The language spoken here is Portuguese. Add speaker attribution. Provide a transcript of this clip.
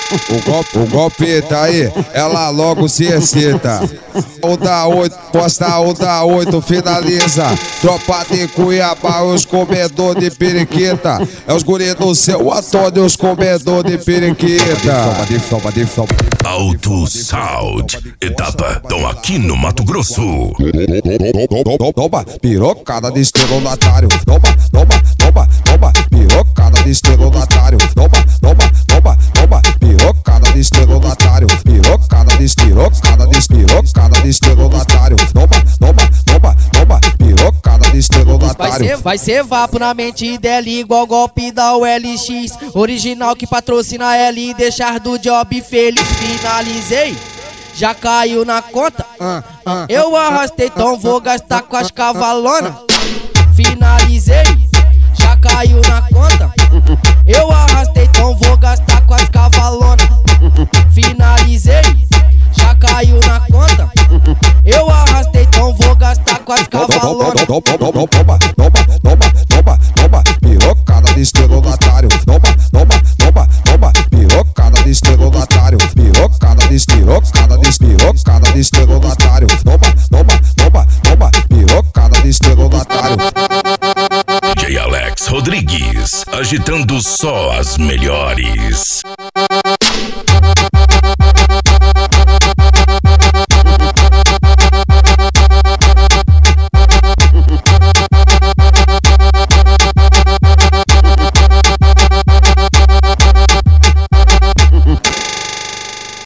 Speaker 1: O golpe tá aí, ela logo se excita. O da 8, posta o da 8, finaliza. Tropa de Cuiabá, os comedor de periquita. É os guri do seu Antônio, os comedor de periquita.
Speaker 2: Alto Sound, etapa, tão aqui no Mato Grosso.
Speaker 1: Toma, pirocada de estelionatário. Toma, pirocada de estelionatário. Toma, pirocada de estelionatário. Pirocada de estelionatário. Toma, pirocada de estelionatário.
Speaker 3: Vai ser vapo na mente dela, igual golpe da OLX. Original que patrocina ela e deixar do job feliz. Finalizei, já caiu na conta. Eu arrastei, então vou gastar com as cavalonas. Finalizei, já caiu na conta. Eu arrastei, então vou gastar com as cavalonas. Finalizei, já caiu na conta. Eu arrastei, então vou gastar com as cavalonas.
Speaker 1: Toma, pirocada de estelionatário. Toma, pirocada de estelionatário. Pirocada de estelionatário. Toma, pirocada de estelionatário.
Speaker 2: DJ Alex Rodrigues, agitando só as melhores.